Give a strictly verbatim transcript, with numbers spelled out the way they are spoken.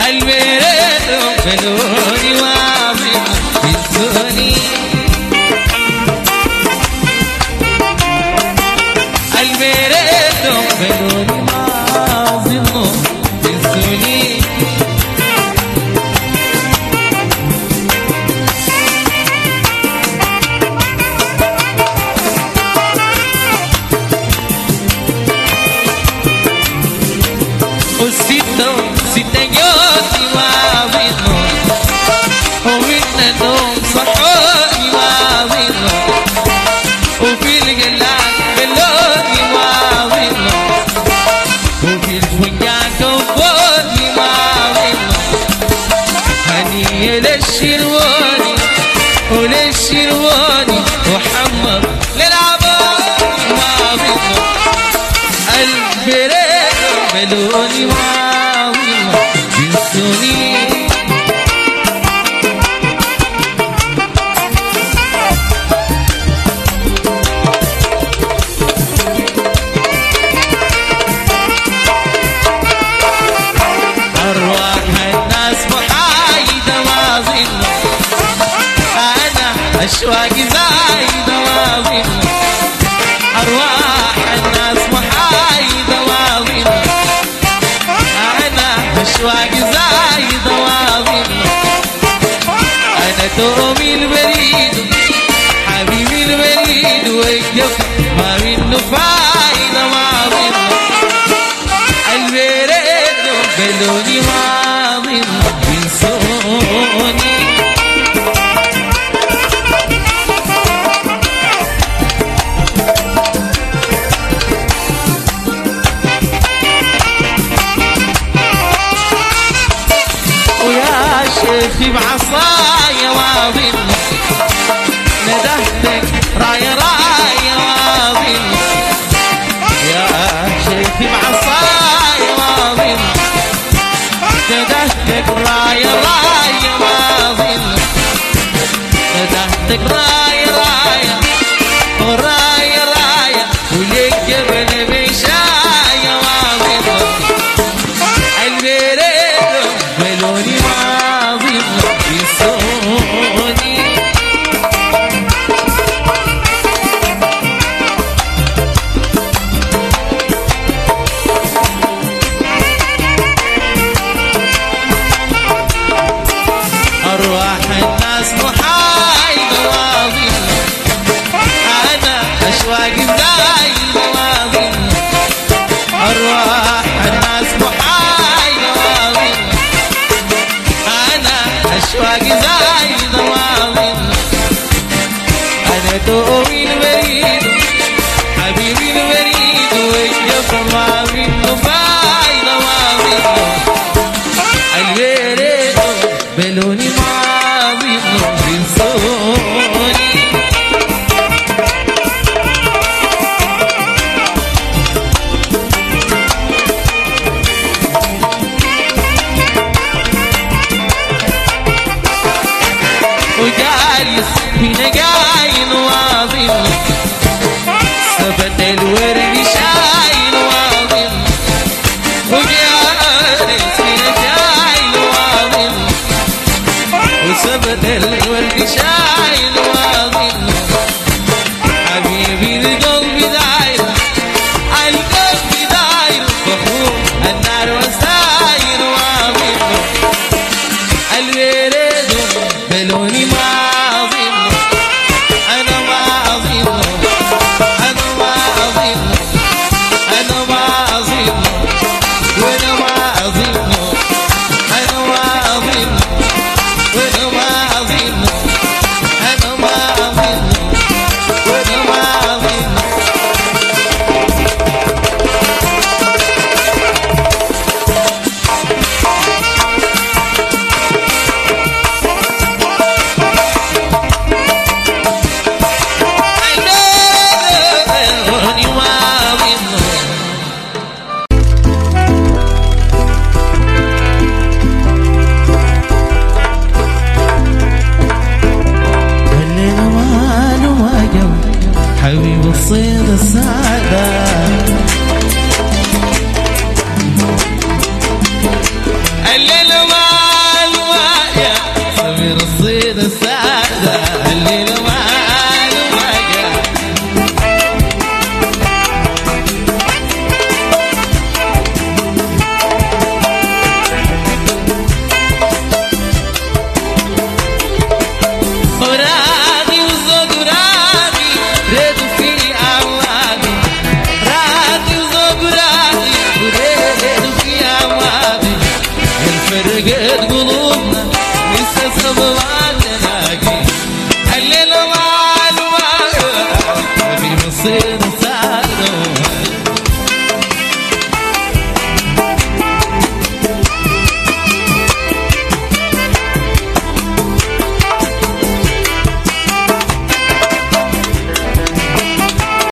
البريد بلوني واضح بنسوني البريد بلوني واضح بنسوني Osito, si te يوتي واضح ومن النوم صحوني واضح وفي القلال بلوني واضح وفي الفنجان كوبوني واضح هني للشرواني وللشرواني وحمر للعباني واضح البريد بلوني واضح بنسوني أرواح الناس محايدة واضح أنا أشواقي زايدة واضح أرواح الناس محايدة واضح أنا أشواقي زايدة واضح أنا تومي البريد حبيبي البريد وقف ما منه فايدة واضح البريد بلوني واضح بنسوني شيخي بعصايا واضح ندهتك راية راية واضح يا شيخي بعصايا واضح ندهتك راية راية واضح ندهتك راية راية وراية راية وليك جبل بشاية واضح البريد بلوني واضح بنسوني أرواح الناس محايدة واضح أنا أشواقي زايدة واضح أرواح الناس محايدة واضح أنا أشواقي زايدة واضح أنا